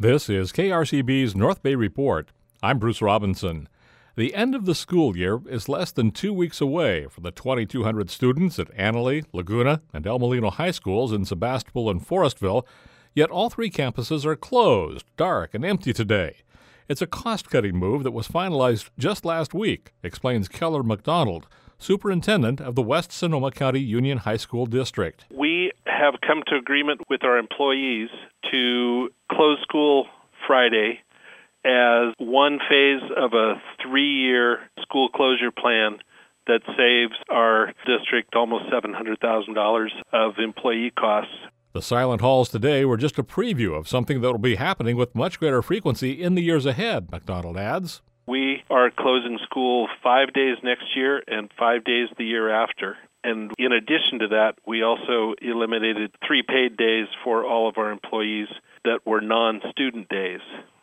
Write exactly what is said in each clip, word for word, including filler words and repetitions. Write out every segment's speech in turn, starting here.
This is K R C B's North Bay Report. I'm Bruce Robinson. The end of the school year is less than two weeks away for the twenty-two hundred students at Annalee, Laguna, and El Molino High Schools in Sebastopol and Forestville, yet all three campuses are closed, dark, and empty today. It's a cost-cutting move that was finalized just last week, explains Keller McDonald, superintendent of the West Sonoma County Union High School District. We have come to agreement with our employees to close school Friday as one phase of a three-year school closure plan that saves our district almost seven hundred thousand dollars of employee costs. The silent halls today were just a preview of something that will be happening with much greater frequency in the years ahead, McDonald adds. We are closing school five days next year and five days the year after. And in addition to that, we also eliminated three paid days for all of our employees that were non-student days.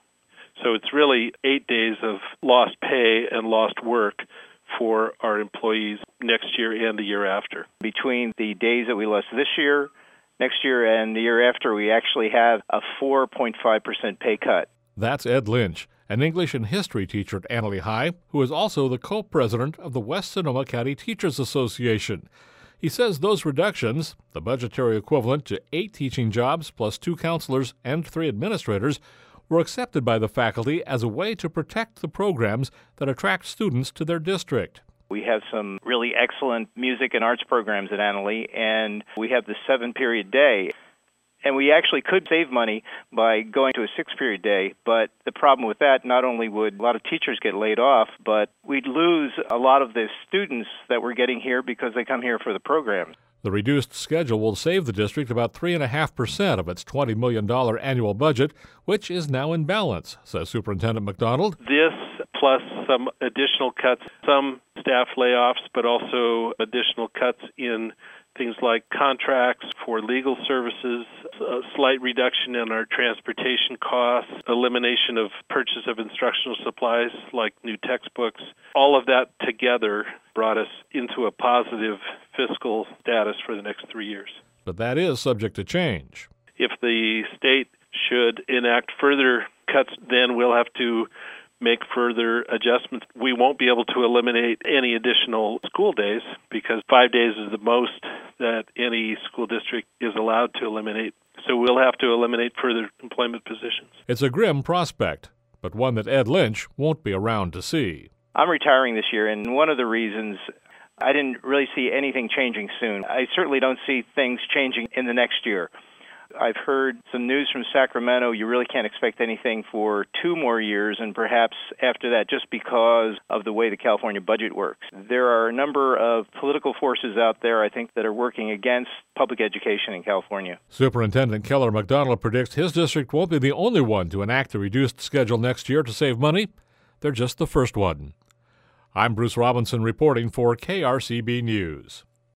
So it's really eight days of lost pay and lost work for our employees next year and the year after. Between the days that we lost this year, next year, and the year after, we actually have a four point five percent pay cut. That's Ed Lynch, an English and history teacher at Annalee High, who is also the co-president of the West Sonoma County Teachers Association. He says those reductions, the budgetary equivalent to eight teaching jobs plus two counselors and three administrators, were accepted by the faculty as a way to protect the programs that attract students to their district. We have some really excellent music and arts programs at Annalee, and we have the seven-period day. And we actually could save money by going to a six-period day, but the problem with that, not only would a lot of teachers get laid off, but we'd lose a lot of the students that we're getting here because they come here for the programs. The reduced schedule will save the district about three point five percent of its twenty million dollars annual budget, which is now in balance, says Superintendent McDonald. This plus some additional cuts, some staff layoffs, but also additional cuts in things like contracts for legal services, a slight reduction in our transportation costs, elimination of purchase of instructional supplies like new textbooks. All of that together brought us into a positive fiscal status for the next three years. But that is subject to change. If the state should enact further cuts, then we'll have to make further adjustments. We won't be able to eliminate any additional school days because five days is the most that any school district is allowed to eliminate. So we'll have to eliminate further employment positions. It's a grim prospect, but one that Ed Lynch won't be around to see. I'm retiring this year, and one of the reasons I didn't really see anything changing soon. I certainly don't see things changing in the next year. I've heard some news from Sacramento. You really can't expect anything for two more years, and perhaps after that, just because of the way the California budget works. There are a number of political forces out there, I think, that are working against public education in California. Superintendent Keller McDonald predicts his district won't be the only one to enact a reduced schedule next year to save money. They're just the first one. I'm Bruce Robinson reporting for K R C B News.